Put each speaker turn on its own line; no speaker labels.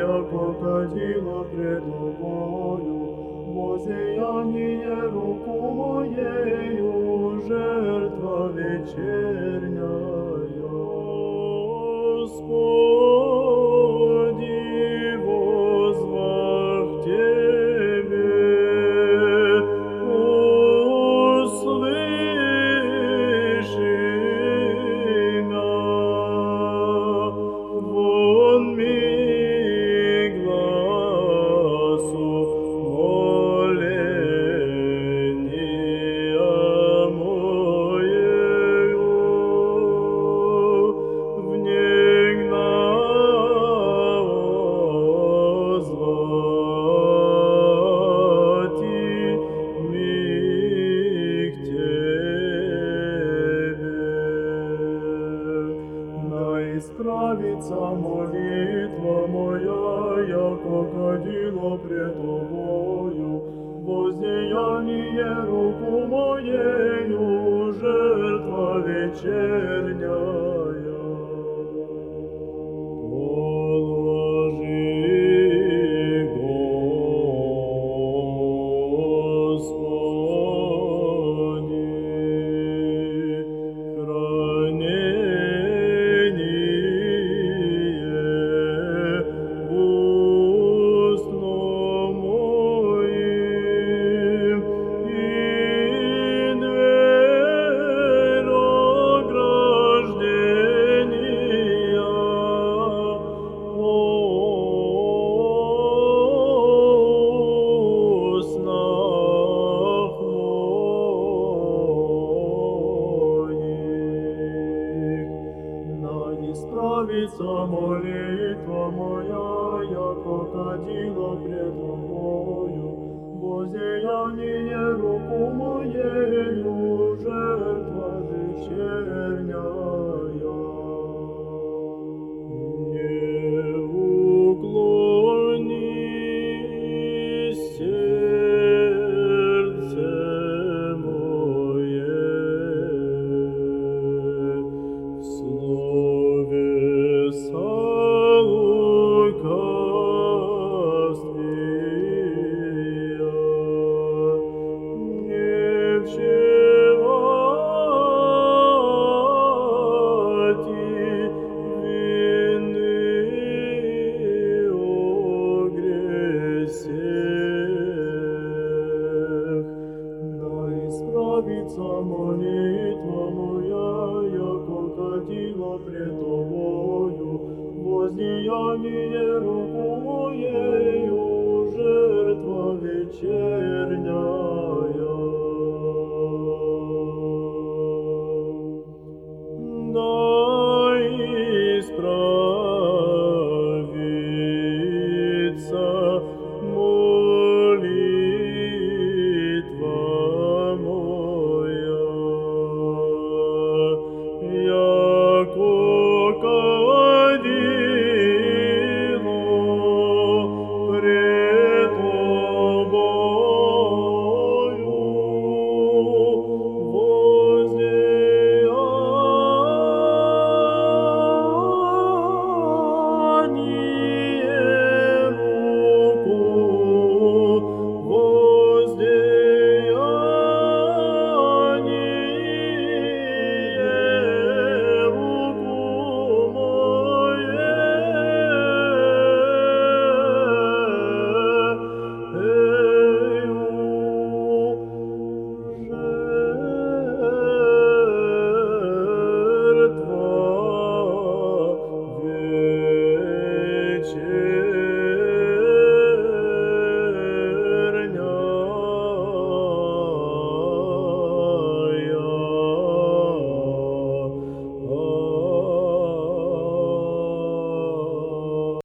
яко кадило пред тобою, воздаяние руку моею, жертва вечерняя. Господи, возвах Тебе, услыши мя, вон ми гласу моления моею, внегна возвати ми к Тебе. Да исправится молитва моя, яко кадило пред Тобою, воздаяние руку моею, жертва вечерняя. Положи, Господи, хранение устно моим, и дверь ограждения устнах моих. Да исправится молитва моя, яко кадило пред Тобою, воздаяние руку моею, жертва вечерняя. Не уклони сердце мое в слове лукавствия, не вшивати вины о гресех. Да исправится молитва моя, яко кадило пред Тобою, воздаяние руку моею, жертва вечерняя.